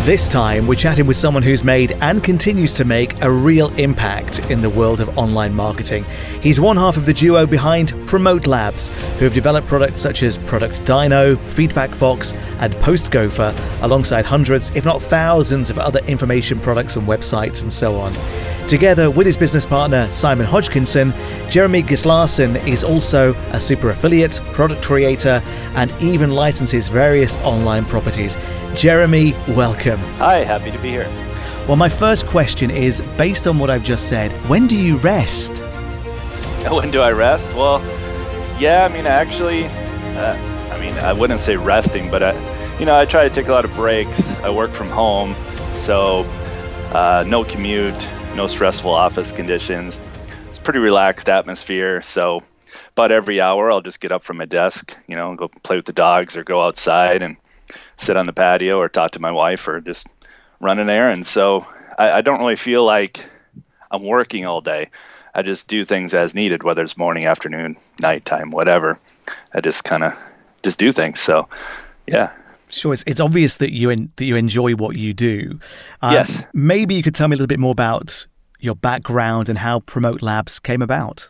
This time, we're chatting with someone who's made and continues to make a real impact in the world of online marketing. He's one half of the duo behind Promote Labs, who have developed products such as Product Dino, Feedback Fox, and Post Gopher, alongside hundreds, if not thousands, of other information products and websites and so on. Together with his business partner, Simon Hodgkinson, Jeremy Gislason is also a super affiliate, product creator, and even licenses various online properties. Jeremy, welcome. Hi, happy to be here. Well, my first question is, based on what I've just said, when do you rest? When do I rest? Well, yeah, I wouldn't say resting, but I try to take a lot of breaks. I work from home, so no commute, no stressful office conditions. It's a pretty relaxed atmosphere, so about every hour I'll just get up from my desk, go play with the dogs or go outside and sit on the patio or talk to my wife or just run an errand. So I don't really feel like I'm working all day. I just do things as needed, whether it's morning, afternoon, nighttime, whatever. I just kind of just do things. So, yeah. Sure, it's obvious that you enjoy what you do. Yes. Maybe you could tell me a little bit more about your background and how Promote Labs came about.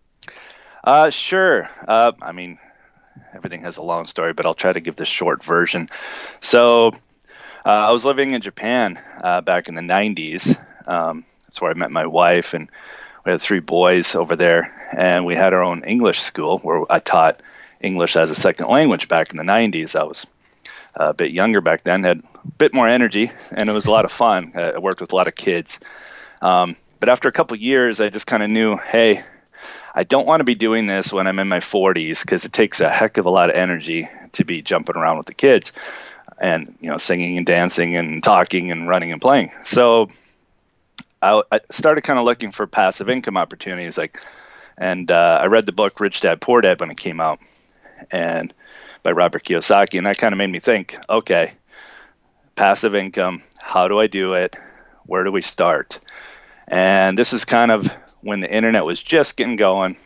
Sure. Everything has a long story, but I'll try to give the short version. So I was living in Japan back in the 90s. That's where I met my wife, and we had 3 boys over there, and we had our own English school where I taught English as a second language back in the 90s. I was a bit younger back then, had a bit more energy, and it was a lot of fun. I worked with a lot of kids. But after a couple of years, I just kind of knew, hey, I don't want to be doing this when I'm in my 40s because it takes a heck of a lot of energy to be jumping around with the kids and, singing and dancing and talking and running and playing. So I started kind of looking for passive income opportunities, and I read the book Rich Dad, Poor Dad when it came out, and by Robert Kiyosaki, and that kind of made me think, okay, passive income, how do I do it? Where do we start? And this is kind of when the internet was just getting going.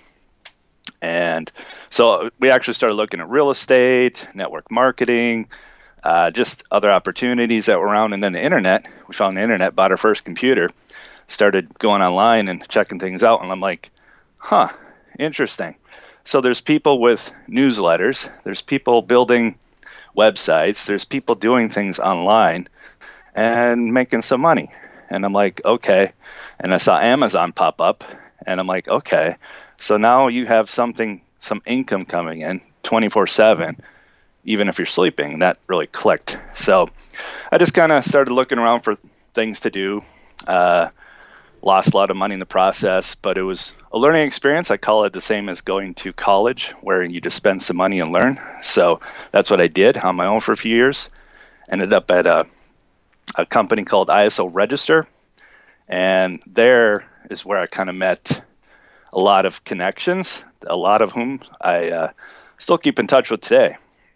And so we actually started looking at real estate, network marketing, just other opportunities that were around. And then the internet, we found the internet, bought our first computer, started going online and checking things out. And I'm like, interesting. So there's people with newsletters, there's people building websites, there's people doing things online and making some money. And I'm like, okay. And I saw Amazon pop up, and I'm like, okay. So now you have some income coming in 24/7, even if you're sleeping. That really clicked. So I just kind of started looking around for things to do. Lost a lot of money in the process, but it was a learning experience. I call it the same as going to college, where you just spend some money and learn. So that's what I did on my own for a few years. Ended up at a company called ISO Register, and there is where I kind of met a lot of connections, a lot of whom I still keep in touch with today.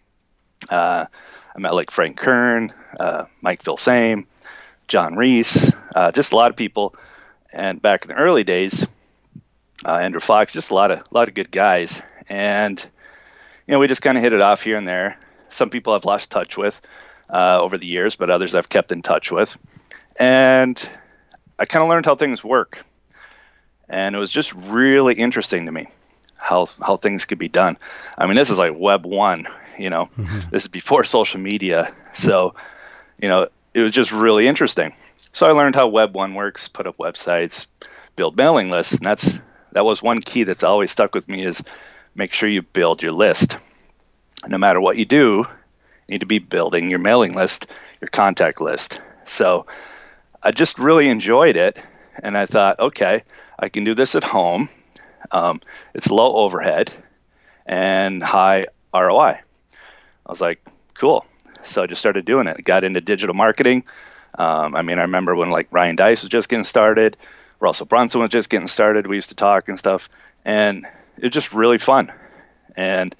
I met like Frank Kern, Mike Vilsame, John Reese, just a lot of people. And back in the early days, Andrew Fox, just a lot of good guys. And, we just kind of hit it off here and there. Some people I've lost touch with over the years, but others I've kept in touch with. And I kind of learned how things work. And it was just really interesting to me how things could be done. This is like Web 1, This is before social media. So, it was just really interesting. So I learned how Web 1 works, put up websites, build mailing lists. And that was one key that's always stuck with me, is make sure you build your list. No matter what you do, you need to be building your mailing list, your contact list. So I just really enjoyed it. And I thought, okay, I can do this at home. It's low overhead and high ROI. I was like, cool. So I just started doing it. I got into digital marketing. I remember when Ryan Dice was just getting started, Russell Brunson was just getting started. We used to talk and stuff, and it was just really fun. And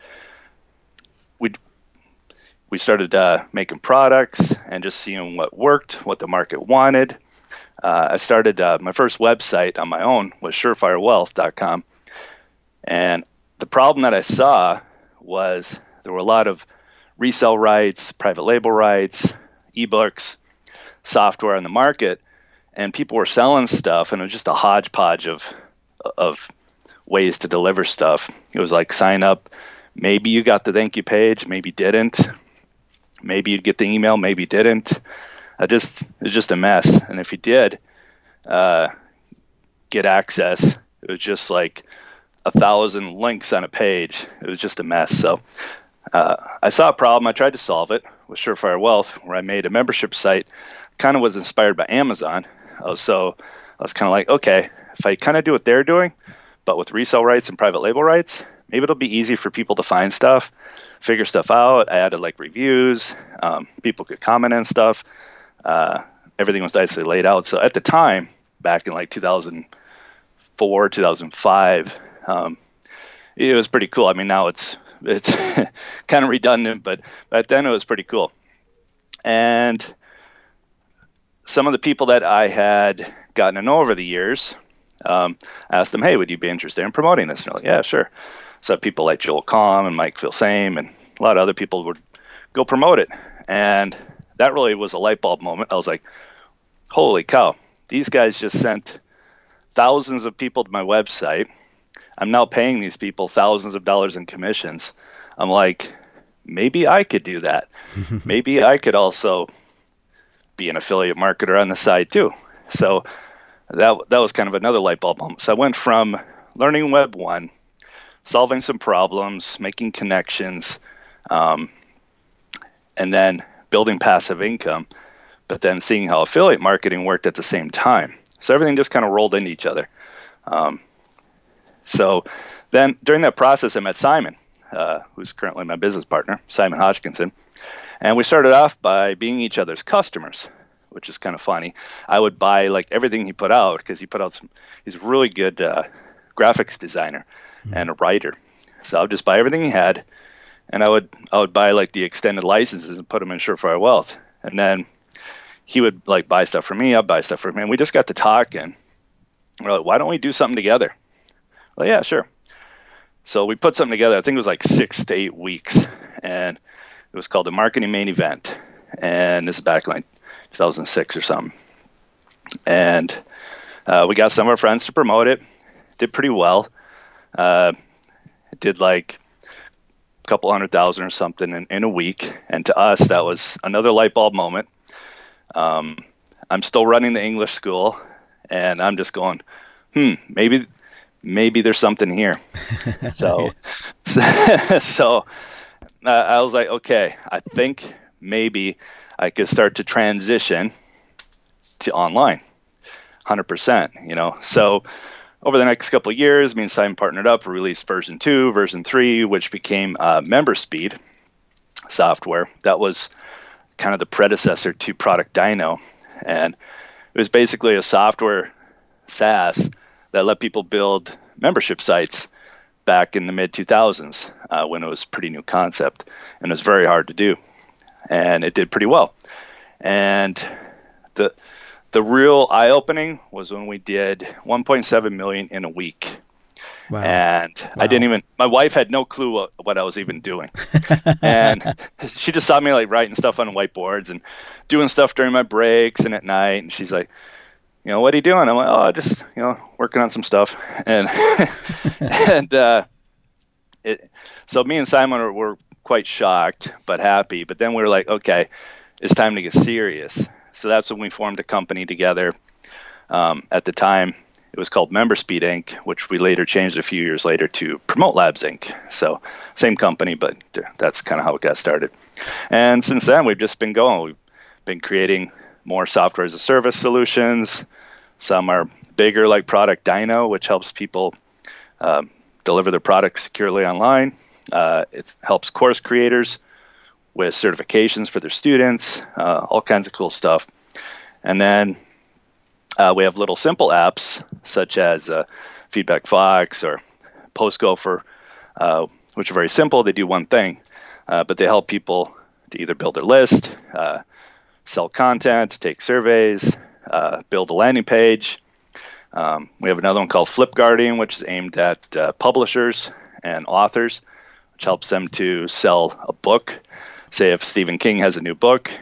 we started making products and just seeing what worked, what the market wanted. I started my first website on my own was surefirewealth.com. And the problem that I saw was there were a lot of resale rights, private label rights, ebooks. software on the market, and people were selling stuff, and it was just a hodgepodge of ways to deliver stuff. It was like sign up. Maybe you got the thank you page, maybe didn't. Maybe you'd get the email, maybe you didn't. It was just a mess. And if you did get access, it was just like 1,000 links on a page. It was just a mess. So I saw a problem. I tried to solve it with Surefire Wealth, where I made a membership site. Kind of was inspired by Amazon. So I was kind of like, okay, if I kind of do what they're doing, but with resale rights and private label rights, maybe it'll be easy for people to find stuff, figure stuff out. I added like reviews. People could comment on stuff. Everything was nicely laid out. So at the time, back in like 2004, 2005, it was pretty cool. I mean, now it's kind of redundant, but back then it was pretty cool. And some of the people that I had gotten to know over the years, asked them, hey, would you be interested in promoting this? And they're like, yeah, sure. So people like Joel Comm and Mike Filsame and a lot of other people would go promote it. And that really was a light bulb moment. I was like, holy cow, these guys just sent thousands of people to my website. I'm now paying these people thousands of dollars in commissions. I'm like, maybe I could do that. Maybe I could also be an affiliate marketer on the side too. So that was kind of another light bulb moment. So I went from learning Web 1, solving some problems, making connections, and then building passive income, but then seeing how affiliate marketing worked at the same time. So everything just kind of rolled into each other. So then during that process, I met Simon, who's currently my business partner, Simon Hodgkinson. And we started off by being each other's customers, which is kind of funny. I would buy like everything he put out because he's a really good graphics designer and a writer. So I would just buy everything he had, and I would buy like the extended licenses and put them in Surefire Wealth. And then he would like buy stuff for me, I'd buy stuff for him. And we just got to talking. We're like, why don't we do something together? Well, yeah, sure. So we put something together. I think it was like 6 to 8 weeks, and it was called the Marketing Main Event. And this is back in like 2006 or something. And we got some of our friends to promote it. Did pretty well. It did like a couple 100,000 or something in a week. And to us, that was another light bulb moment. I'm still running the English school, and I'm just going, maybe there's something here. So I was like, okay, I think maybe I could start to transition to online, 100%, So over the next couple of years, me and Simon partnered up, released version 2, version 3, which became MemberSpeed software. That was kind of the predecessor to Product Dino. And it was basically a software SaaS that let people build membership sites back in the mid-2000s when it was a pretty new concept, and it was very hard to do. And it did pretty well. And the real eye-opening was when we did 1.7 million in a week. Wow. And wow. My wife had no clue what I was even doing. And she just saw me like writing stuff on whiteboards and doing stuff during my breaks and at night. And she's like, what are you doing? I'm like, oh, just, working on some stuff. And, so me and Simon were quite shocked, but happy. But then we were like, okay, it's time to get serious. So that's when we formed a company together. At the time, it was called MemberSpeed Inc., which we later changed a few years later to Promote Labs Inc. So same company, but that's kind of how it got started. And since then, we've just been going. We've been creating more software as a service solutions. Some are bigger, like Product Dino, which helps people deliver their products securely online. It helps course creators with certifications for their students, all kinds of cool stuff. And then we have little simple apps such as Feedback Fox or PostGopher, which are very simple. They do one thing, but they help people to either build their list, sell content, take surveys, build a landing page. We have another one called Flip Guardian, which is aimed at publishers and authors, which helps them to sell a book. Say if Stephen King has a new book,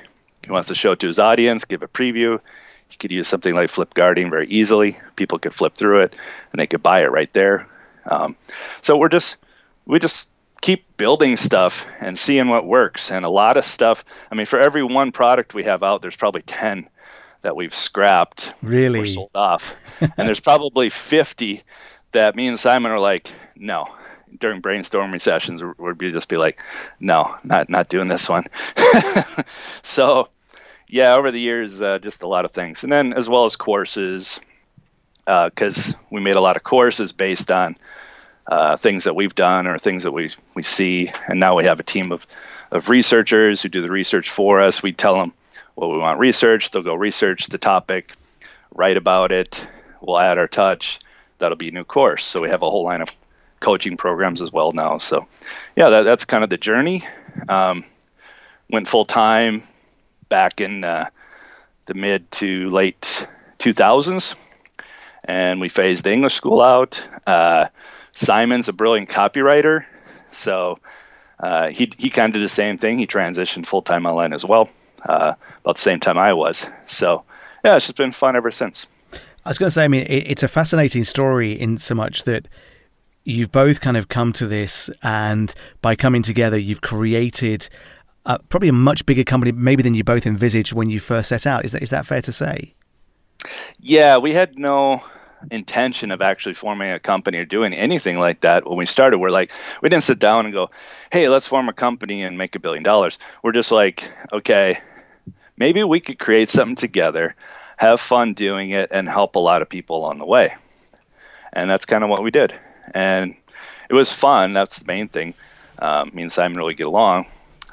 he wants to show it to his audience, give a preview. He could use something like Flipguarding very easily. People could flip through it and they could buy it right there. So we just keep building stuff and seeing what works. And a lot of stuff, I mean, for every one product we have out, there's probably 10 that we've scrapped or sold off. And there's probably 50 that me and Simon are like, no. During brainstorming sessions, we'd just be like, no, not doing this one. So, yeah, over the years, just a lot of things. And then as well as courses, because we made a lot of courses based on things that we've done or things that we see. And now we have a team of researchers who do the research for us. We tell them what we want research. They'll go research the topic, write about it. We'll add our touch. That'll be a new course. So we have a whole line of coaching programs as well now. So yeah, that's kind of the journey. Went full time back in the mid to late 2000s, and we phased the English school out. Simon's a brilliant copywriter, so he kind of did the same thing. He transitioned full time online as well, about the same time I was. So yeah, it's just been fun ever since. I was going to say, I mean, it's a fascinating story in so much that you've both kind of come to this, and by coming together, you've created probably a much bigger company maybe than you both envisaged when you first set out. Is that fair to say? Yeah, we had no intention of actually forming a company or doing anything like that. When we started, we didn't sit down and go, hey, let's form a company and make $1 billion. We're just like, okay, maybe we could create something together, have fun doing it, and help a lot of people along the way. And that's kind of what we did. And it was fun. That's the main thing. Me and Simon really get along.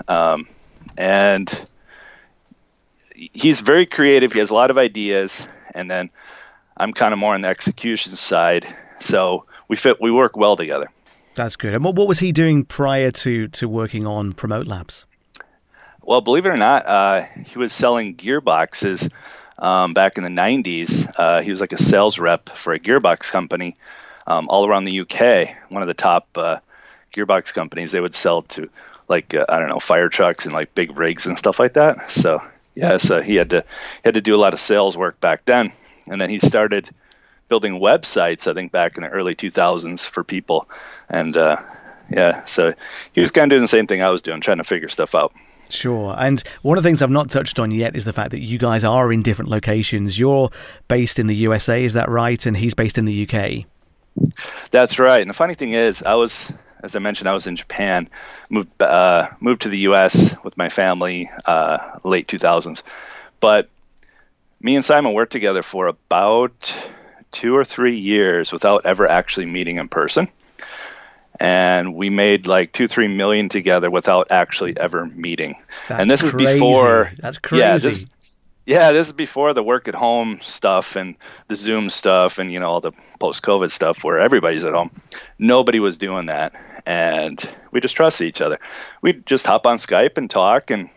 And he's very creative. He has a lot of ideas. And then I'm kind of more on the execution side. So we work well together. That's good. And what was he doing prior to working on Promote Labs? Well, believe it or not, he was selling gearboxes back in the 90s. He was like a sales rep for a gearbox company. All around the UK, one of the top gearbox companies. They would sell to fire trucks and like big rigs and stuff like that. So yeah, so he had to do a lot of sales work back then. And then he started building websites, I think back in the early 2000s for people. And so he was kind of doing the same thing I was doing, trying to figure stuff out. Sure. And one of the things I've not touched on yet is the fact that you guys are in different locations. You're based in the USA, is that right? And he's based in the UK. That's right. And the funny thing is, as I mentioned, I was in Japan, moved to the U.S. with my family, late 2000s. But me and Simon worked together for about 2 or 3 years without ever actually meeting in person. And we made like 2-3 million together without actually ever meeting. And this is before. That's crazy. This is before the work at home stuff and the Zoom stuff and, all the post-COVID stuff where everybody's at home. Nobody was doing that. And we just trusted each other. We'd just hop on Skype and talk. And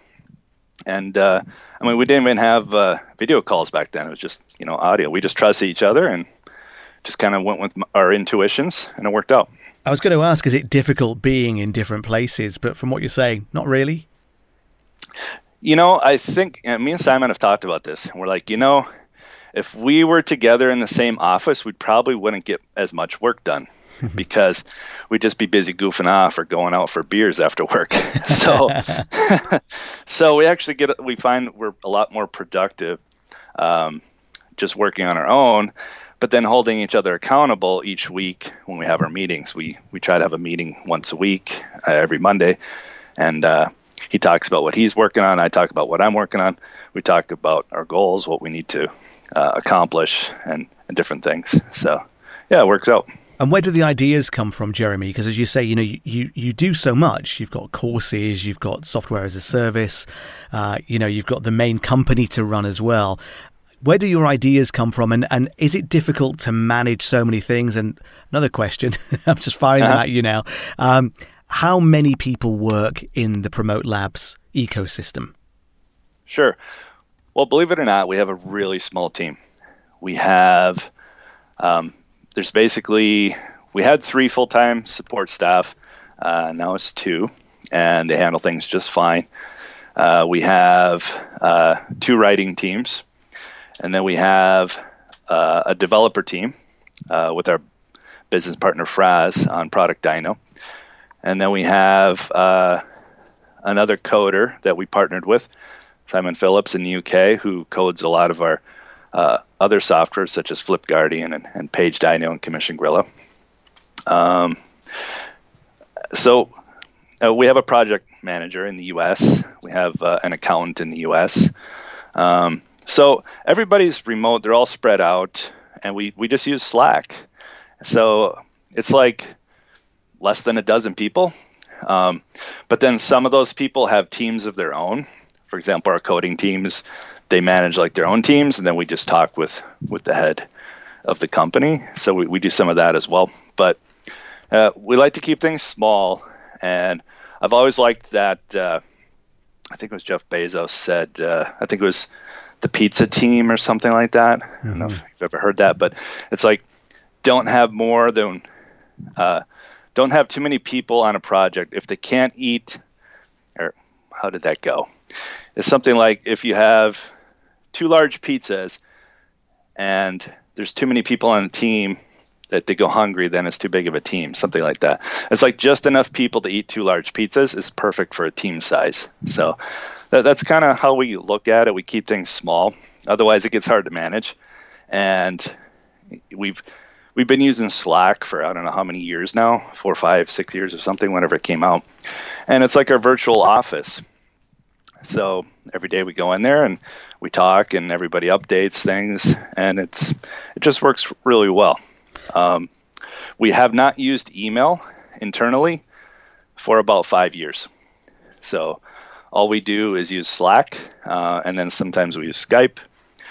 we didn't even have video calls back then. It was just, audio. We just trusted each other and just kind of went with our intuitions, and it worked out. I was going to ask, is it difficult being in different places? But from what you're saying, not really? I think me and Simon have talked about this. And we're like, if we were together in the same office, we probably wouldn't get as much work done because we'd just be busy goofing off or going out for beers after work. So we find we're a lot more productive just working on our own, but then holding each other accountable each week when we have our meetings. We try to have a meeting once a week, every Monday, and he talks about what he's working on. I talk about what I'm working on. We talk about our goals, what we need to accomplish, and different things. So, yeah, it works out. And where do the ideas come from, Jeremy? Because as you say, you do so much. You've got courses, you've got software as a service, you've got the main company to run as well. Where do your ideas come from? And is it difficult to manage so many things? And another question, I'm just firing them at you now. How many people work in the Promote Labs ecosystem? Sure. Well, believe it or not, we have a really small team. We have, we had 3 full-time support staff. Now it's 2, and they handle things just fine. We have 2 writing teams, and then we have a developer team with our business partner Fraz on Product Dino. And then we have another coder that we partnered with, Simon Phillips in the UK, who codes a lot of our other software such as Flip Guardian and Page Dino and Commission Gorilla. So we have a project manager in the US. We have an accountant in the US. So everybody's remote. They're all spread out, and we just use Slack. So it's like less than a dozen people. But then some of those people have teams of their own. For example, our coding teams, they manage like their own teams, and then we just talk with the head of the company. So we do some of that as well. But we like to keep things small, and I've always liked that. I think it was Jeff Bezos said, I think it was the pizza team or something like that. I don't know if you've ever heard that, but it's like, don't have too many people on a project if they can't eat, or how did that go? It's something like, if you have 2 large pizzas and there's too many people on a team that they go hungry, then it's too big of a team, something like that. It's like just enough people to eat 2 large pizzas is perfect for a team size. So that's kind of how we look at it. We keep things small. Otherwise, it gets hard to manage. And we've been using Slack for I don't know how many years now, 4, 5, 6 years or something, whenever it came out. And it's like our virtual office. So every day we go in there and we talk, and everybody updates things, and it just works really well. We have not used email internally for about 5 years. So all we do is use Slack, and then sometimes we use Skype.